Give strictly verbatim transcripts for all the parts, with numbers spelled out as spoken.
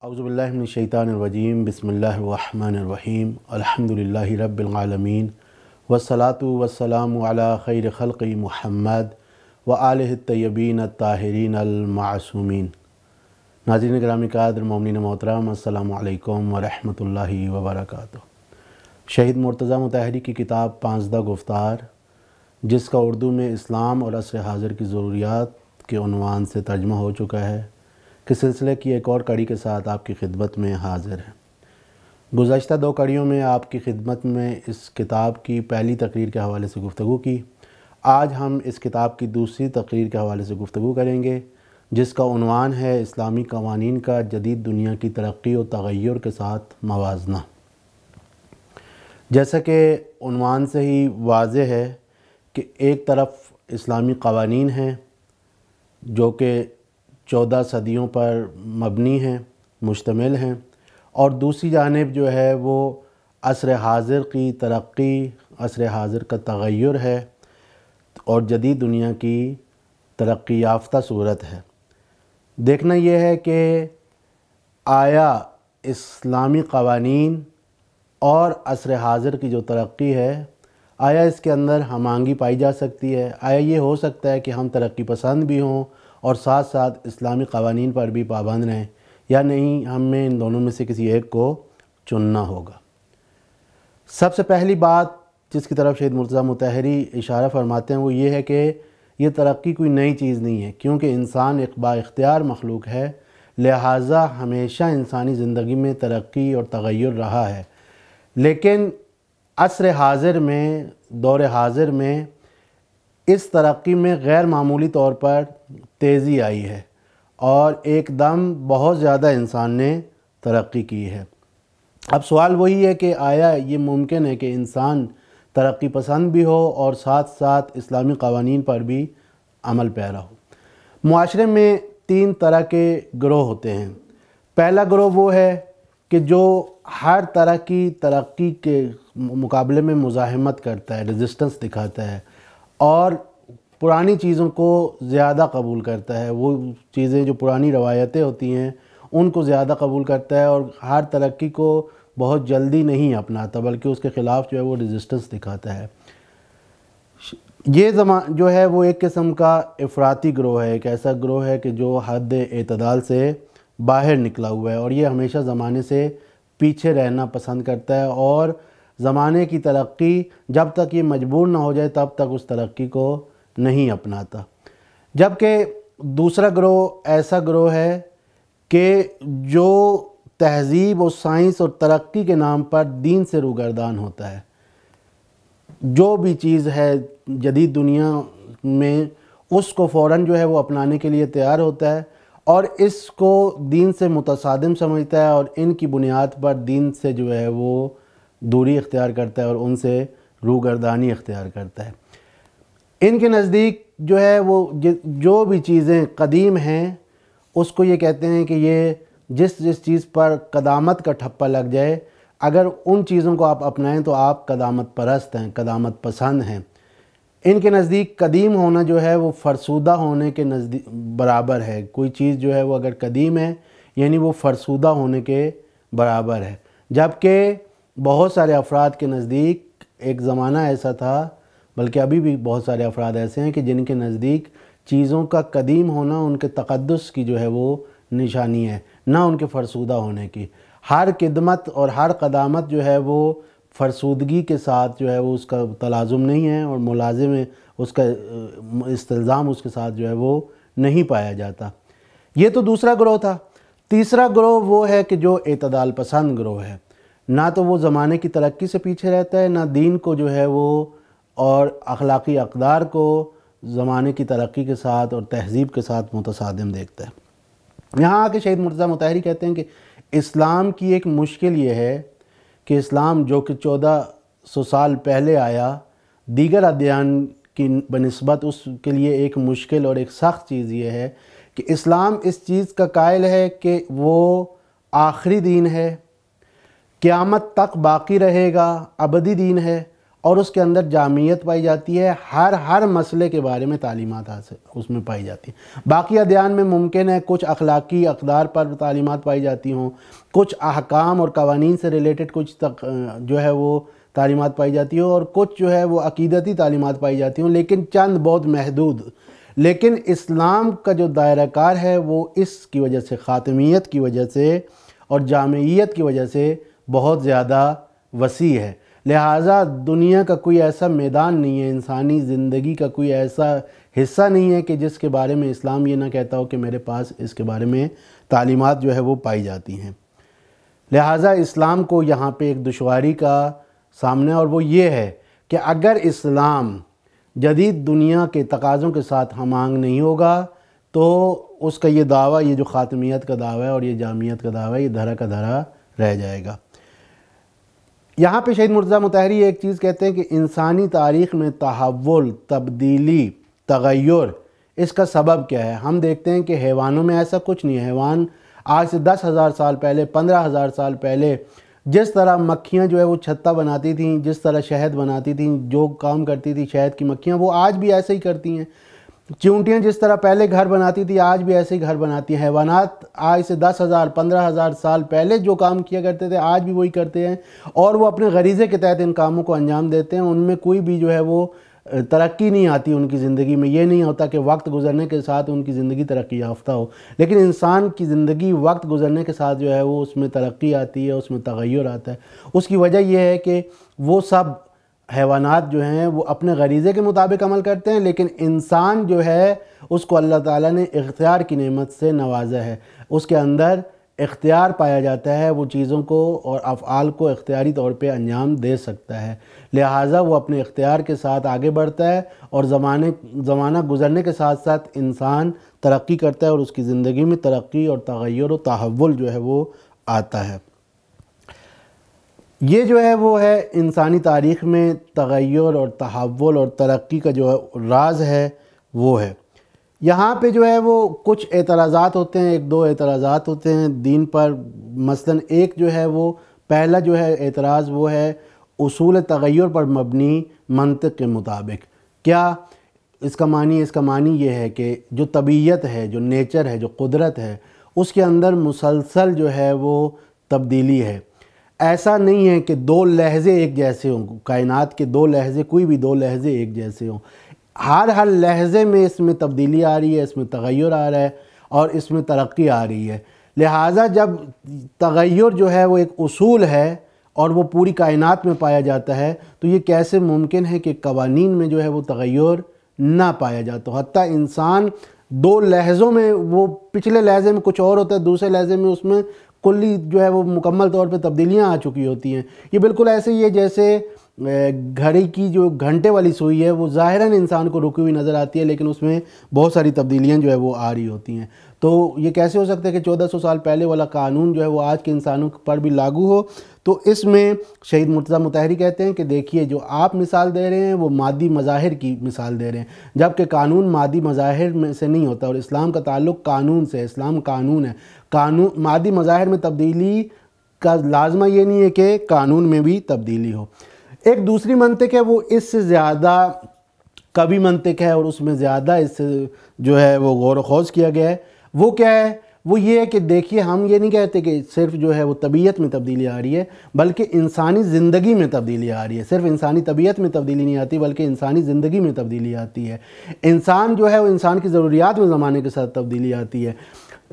اعوذ باللہ من الشیطان الرجیم بسم اللہ الرحمن الرحیم الحمدللہ رب العالمین والصلاة والسلام علی خیر خلق محمد وآلہ الطیبین الطاہرین المعصومین۔ ناظرین گرامی قدر، مومنین محترم، السلام علیکم ورحمۃ اللہ وبرکاتہ۔ شہید مرتضیٰ مطہری کی کتاب پانزدہ گفتار، جس کا اردو میں اسلام اور عصر حاضر کی ضروریات کے عنوان سے ترجمہ ہو چکا ہے، کہ سلسلے کی ایک اور کڑی کے ساتھ آپ کی خدمت میں حاضر ہے۔ گزشتہ دو کڑیوں میں آپ کی خدمت میں اس کتاب کی پہلی تقریر کے حوالے سے گفتگو کی۔ آج ہم اس کتاب کی دوسری تقریر کے حوالے سے گفتگو کریں گے، جس کا عنوان ہے اسلامی قوانین کا جدید دنیا کی ترقی و تغیر کے ساتھ موازنہ۔ جیسا کہ عنوان سے ہی واضح ہے کہ ایک طرف اسلامی قوانین ہیں جو کہ چودہ صدیوں پر مبنی ہیں، مشتمل ہیں، اور دوسری جانب جو ہے وہ عصر حاضر کی ترقی، عصر حاضر کا تغیر ہے اور جدید دنیا کی ترقی یافتہ صورت ہے۔ دیکھنا یہ ہے کہ آیا اسلامی قوانین اور عصر حاضر کی جو ترقی ہے، آیا اس کے اندر ہم آہنگی پائی جا سکتی ہے؟ آیا یہ ہو سکتا ہے کہ ہم ترقی پسند بھی ہوں اور ساتھ ساتھ اسلامی قوانین پر بھی پابند رہیں، یا نہیں ہمیں ان دونوں میں سے کسی ایک کو چننا ہوگا؟ سب سے پہلی بات جس کی طرف شہید مرتضیٰ مطہری اشارہ فرماتے ہیں وہ یہ ہے کہ یہ ترقی کوئی نئی چیز نہیں ہے، کیونکہ انسان ایک با اختیار مخلوق ہے، لہٰذا ہمیشہ انسانی زندگی میں ترقی اور تغیر رہا ہے۔ لیکن عصر حاضر میں، دور حاضر میں اس ترقی میں غیر معمولی طور پر تیزی آئی ہے اور ایک دم بہت زیادہ انسان نے ترقی کی ہے۔ اب سوال وہی ہے کہ آیا یہ ممکن ہے کہ انسان ترقی پسند بھی ہو اور ساتھ ساتھ اسلامی قوانین پر بھی عمل پیرا ہو؟ معاشرے میں تین طرح کے گروہ ہوتے ہیں۔ پہلا گروہ وہ ہے کہ جو ہر طرح کی ترقی کے مقابلے میں مزاحمت کرتا ہے، ریزسٹنس دکھاتا ہے اور پرانی چیزوں کو زیادہ قبول کرتا ہے۔ وہ چیزیں جو پرانی روایتیں ہوتی ہیں ان کو زیادہ قبول کرتا ہے اور ہر ترقی کو بہت جلدی نہیں اپناتا، بلکہ اس کے خلاف جو ہے وہ ریزسٹنس دکھاتا ہے۔ یہ زمان جو ہے وہ ایک قسم کا افراطی گروہ ہے، ایک ایسا گروہ ہے کہ جو حد اعتدال سے باہر نکلا ہوا ہے اور یہ ہمیشہ زمانے سے پیچھے رہنا پسند کرتا ہے اور زمانے کی ترقی جب تک یہ مجبور نہ ہو جائے تب تک اس ترقی کو نہیں اپناتا۔ جبکہ دوسرا گروہ ایسا گروہ ہے کہ جو تہذیب و سائنس اور ترقی کے نام پر دین سے روگردان ہوتا ہے۔ جو بھی چیز ہے جدید دنیا میں اس کو فوراً جو ہے وہ اپنانے کے لیے تیار ہوتا ہے اور اس کو دین سے متصادم سمجھتا ہے اور ان کی بنیاد پر دین سے جو ہے وہ دوری اختیار کرتا ہے اور ان سے روگردانی اختیار کرتا ہے۔ ان کے نزدیک جو ہے وہ جو بھی چیزیں قدیم ہیں اس کو یہ کہتے ہیں کہ یہ جس جس چیز پر قدامت کا ٹھپا لگ جائے، اگر ان چیزوں کو آپ اپنائیں تو آپ قدامت پرست ہیں، قدامت پسند ہیں۔ ان کے نزدیک قدیم ہونا جو ہے وہ فرسودہ ہونے کے نزدیک برابر ہے۔ کوئی چیز جو ہے وہ اگر قدیم ہے یعنی وہ فرسودہ ہونے کے برابر ہے۔ جبکہ بہت سارے افراد کے نزدیک ایک زمانہ ایسا تھا، بلکہ ابھی بھی بہت سارے افراد ایسے ہیں کہ جن کے نزدیک چیزوں کا قدیم ہونا ان کے تقدس کی جو ہے وہ نشانی ہے، نہ ان کے فرسودہ ہونے کی۔ ہر قدمت اور ہر قدامت جو ہے وہ فرسودگی کے ساتھ جو ہے وہ اس کا تلازم نہیں ہے اور ملازم اس کا استلزام اس کے ساتھ جو ہے وہ نہیں پایا جاتا۔ یہ تو دوسرا گروہ تھا۔ تیسرا گروہ وہ ہے کہ جو اعتدال پسند گروہ ہے، نہ تو وہ زمانے کی ترقی سے پیچھے رہتا ہے، نہ دین کو جو ہے وہ اور اخلاقی اقدار کو زمانے کی ترقی کے ساتھ اور تہذیب کے ساتھ متصادم دیکھتا ہے۔ یہاں آ کے شہید مرتضیٰ مطہری کہتے ہیں کہ اسلام کی ایک مشکل یہ ہے کہ اسلام جو کہ چودہ سو سال پہلے آیا، دیگر ادیان کی بنسبت اس کے لیے ایک مشکل اور ایک سخت چیز یہ ہے کہ اسلام اس چیز کا قائل ہے کہ وہ آخری دین ہے، قیامت تک باقی رہے گا، ابدی دین ہے اور اس کے اندر جامعیت پائی جاتی ہے، ہر ہر مسئلے کے بارے میں تعلیمات حاصل اس میں پائی جاتی ہیں۔ باقی ادیان میں ممکن ہے کچھ اخلاقی اقدار پر تعلیمات پائی جاتی ہوں، کچھ احکام اور قوانین سے ریلیٹڈ کچھ تک جو ہے وہ تعلیمات پائی جاتی ہوں، اور کچھ جو ہے وہ عقیدتی تعلیمات پائی جاتی ہوں، لیکن چند بہت محدود۔ لیکن اسلام کا جو دائرہ کار ہے وہ اس کی وجہ سے، خاتمیت کی وجہ سے اور جامعیت کی وجہ سے بہت زیادہ وسیع ہے۔ لہٰذا دنیا کا کوئی ایسا میدان نہیں ہے، انسانی زندگی کا کوئی ایسا حصہ نہیں ہے کہ جس کے بارے میں اسلام یہ نہ کہتا ہو کہ میرے پاس اس کے بارے میں تعلیمات جو ہے وہ پائی جاتی ہیں۔ لہٰذا اسلام کو یہاں پہ ایک دشواری کا سامنا، اور وہ یہ ہے کہ اگر اسلام جدید دنیا کے تقاضوں کے ساتھ ہم آہنگ نہیں ہوگا تو اس کا یہ دعویٰ، یہ جو خاتمیت کا دعویٰ ہے اور یہ جامعیت کا دعویٰ ہے، یہ دھرا کا دھرا رہ جائے گا۔ یہاں پہ شہید مرتضیٰ مطہری ایک چیز کہتے ہیں کہ انسانی تاریخ میں تحول، تبدیلی، تغیر، اس کا سبب کیا ہے؟ ہم دیکھتے ہیں کہ حیوانوں میں ایسا کچھ نہیں ہے۔ حیوان آج سے دس ہزار سال پہلے، پندرہ ہزار سال پہلے جس طرح مکھیاں جو ہے وہ چھتا بناتی تھیں، جس طرح شہد بناتی تھیں، جو کام کرتی تھی شہد کی مکھیاں، وہ آج بھی ایسے ہی کرتی ہیں۔ چیونٹیاں جس طرح پہلے گھر بناتی تھی آج بھی ایسے ہی گھر بناتی ہیں۔ حیوانات آج سے دس ہزار پندرہ ہزار سال پہلے جو کام کیا کرتے تھے آج بھی وہی کرتے ہیں، اور وہ اپنے غریزے کے تحت ان کاموں کو انجام دیتے ہیں۔ ان میں کوئی بھی جو ہے وہ ترقی نہیں آتی ان کی زندگی میں۔ یہ نہیں ہوتا کہ وقت گزرنے کے ساتھ ان کی زندگی ترقی یافتہ ہو، لیکن انسان کی زندگی وقت گزرنے کے ساتھ جو ہے وہ اس میں ترقی آتی ہے، اس میں تغیر آتا ہے۔ اس کی وجہ یہ ہے کہ وہ سب حیوانات جو ہیں وہ اپنے غریزے کے مطابق عمل کرتے ہیں، لیکن انسان جو ہے اس کو اللہ تعالیٰ نے اختیار کی نعمت سے نوازا ہے۔ اس کے اندر اختیار پایا جاتا ہے، وہ چیزوں کو اور افعال کو اختیاری طور پہ انجام دے سکتا ہے، لہٰذا وہ اپنے اختیار کے ساتھ آگے بڑھتا ہے، اور زمانے زمانہ گزرنے کے ساتھ ساتھ انسان ترقی کرتا ہے اور اس کی زندگی میں ترقی اور تغیر و تحول جو ہے وہ آتا ہے۔ یہ جو ہے وہ ہے انسانی تاریخ میں تغیر اور تحول اور ترقی کا جو راز ہے وہ ہے۔ یہاں پہ جو ہے وہ کچھ اعتراضات ہوتے ہیں، ایک دو اعتراضات ہوتے ہیں دین پر۔ مثلا ایک جو ہے وہ پہلا جو ہے اعتراض وہ ہے اصول تغیر پر مبنی منطق کے مطابق۔ کیا اس کا معنی اس کا معنی یہ ہے کہ جو طبیعت ہے، جو نیچر ہے، جو قدرت ہے، اس کے اندر مسلسل جو ہے وہ تبدیلی ہے۔ ایسا نہیں ہے کہ دو لحظے ایک جیسے ہوں، کائنات کے دو لحظے، کوئی بھی دو لحظے ایک جیسے ہوں۔ ہر ہر لحظے میں اس میں تبدیلی آ رہی ہے، اس میں تغیر آ رہا ہے اور اس میں ترقی آ رہی ہے۔ لہٰذا جب تغیر جو ہے وہ ایک اصول ہے اور وہ پوری کائنات میں پایا جاتا ہے تو یہ کیسے ممکن ہے کہ قوانین میں جو ہے وہ تغیر نہ پایا جاتا ہو؟ حتیٰ انسان دو لحظوں میں، وہ پچھلے لحظے میں کچھ اور ہوتا ہے، دوسرے لحظے میں اس میں کلی جو ہے وہ مکمل طور پہ تبدیلیاں آ چکی ہوتی ہیں۔ یہ بالکل ایسے ہی ہے جیسے گھڑی کی جو گھنٹے والی سوئی ہے وہ ظاہراً انسان کو رکی ہوئی نظر آتی ہے، لیکن اس میں بہت ساری تبدیلیاں جو ہے وہ آ رہی ہوتی ہیں۔ تو یہ کیسے ہو سکتا ہے کہ چودہ سو سال پہلے والا قانون جو ہے وہ آج کے انسانوں پر بھی لاگو ہو؟ تو اس میں شہید مرتضیٰ مطہری کہتے ہیں کہ دیکھیے جو آپ مثال دے رہے ہیں وہ مادی مظاہر کی مثال دے رہے ہیں، جبکہ قانون مادی مظاہر میں سے نہیں ہوتا، اور اسلام کا تعلق قانون سے ہے۔ اسلام قانون ہے۔ قانون مادی مظاہر میں تبدیلی کا لازمہ یہ نہیں ہے کہ قانون میں بھی تبدیلی ہو۔ ایک دوسری منطق ہے وہ اس سے زیادہ قوی منطق ہے، اور اس میں زیادہ اس سے جو ہے وہ غور و خوض کیا گیا ہے۔ وہ کیا ہے؟ وہ یہ ہے کہ دیکھیے ہم یہ نہیں کہتے کہ صرف جو ہے وہ طبیعت میں تبدیلی آ رہی ہے، بلکہ انسانی زندگی میں تبدیلی آ رہی ہے۔ صرف انسانی طبیعت میں تبدیلی نہیں آتی بلکہ انسانی زندگی میں تبدیلی آتی ہے۔ انسان جو ہے وہ انسان کی ضروریات میں زمانے کے ساتھ تبدیلی آتی ہے۔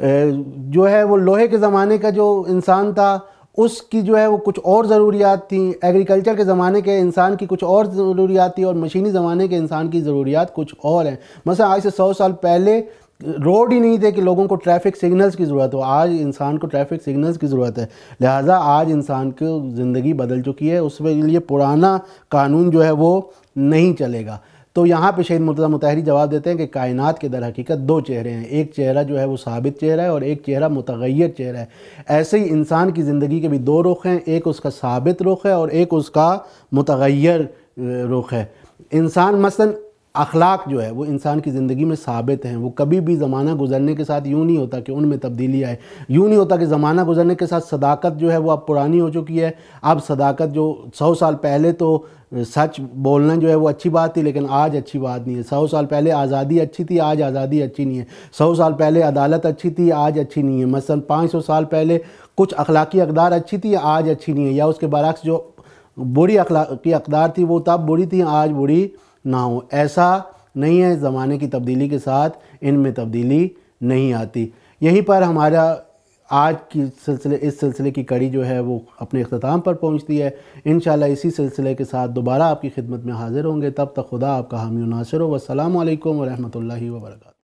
جو ہے وہ لوہے کے زمانے کا جو انسان تھا اس کی جو ہے وہ کچھ اور ضروریات تھیں، ایگریکلچر کے زمانے کے انسان کی کچھ اور ضروریات تھی، اور مشینی زمانے کے انسان کی ضروریات کچھ اور ہیں۔ مثلا آج سے سو سال پہلے روڈ ہی نہیں تھے کہ لوگوں کو ٹریفک سگنلز کی ضرورت ہو، آج انسان کو ٹریفک سگنلز کی ضرورت ہے۔ لہٰذا آج انسان کی زندگی بدل چکی ہے، اس کے لیے پرانا قانون جو ہے وہ نہیں چلے گا۔ تو یہاں پہ شہید مرتضیٰ مطہری جواب دیتے ہیں کہ کائنات کے در حقیقت دو چہرے ہیں، ایک چہرہ جو ہے وہ ثابت چہرہ ہے اور ایک چہرہ متغیر چہرہ ہے۔ ایسے ہی انسان کی زندگی کے بھی دو رخ ہیں، ایک اس کا ثابت رخ ہے اور ایک اس کا متغیر رخ ہے۔ انسان مثلا اخلاق جو ہے وہ انسان کی زندگی میں ثابت ہیں، وہ کبھی بھی زمانہ گزرنے کے ساتھ یوں نہیں ہوتا کہ ان میں تبدیلی آئے، یوں نہیں ہوتا کہ زمانہ گزرنے کے ساتھ صداقت جو ہے وہ اب پرانی ہو چکی ہے۔ اب صداقت جو سو سال پہلے تو سچ بولنا جو ہے وہ اچھی بات تھی، لیکن آج اچھی بات نہیں ہے۔ سو سال پہلے آزادی اچھی تھی، آج آزادی اچھی نہیں ہے۔ سو سال پہلے عدالت اچھی تھی، آج اچھی نہیں ہے۔ مثلا پانچ سو سال پہلے کچھ اخلاقی اقدار اچھی تھی، آج اچھی نہیں ہے، یا اس کے برعکس جو بری اخلاقی اقدار تھی وہ تب بری تھی، آج بری نہ ہو۔ ایسا نہیں ہے، زمانے کی تبدیلی کے ساتھ ان میں تبدیلی نہیں آتی۔ یہیں پر ہمارا آج کی سلسلے اس سلسلے کی کڑی جو ہے وہ اپنے اختتام پر پہنچتی ہے۔ انشاءاللہ اسی سلسلے کے ساتھ دوبارہ آپ کی خدمت میں حاضر ہوں گے۔ تب تک خدا آپ کا حامی و ناصر ہو۔ والسلام علیکم ورحمۃ اللہ وبرکاتہ۔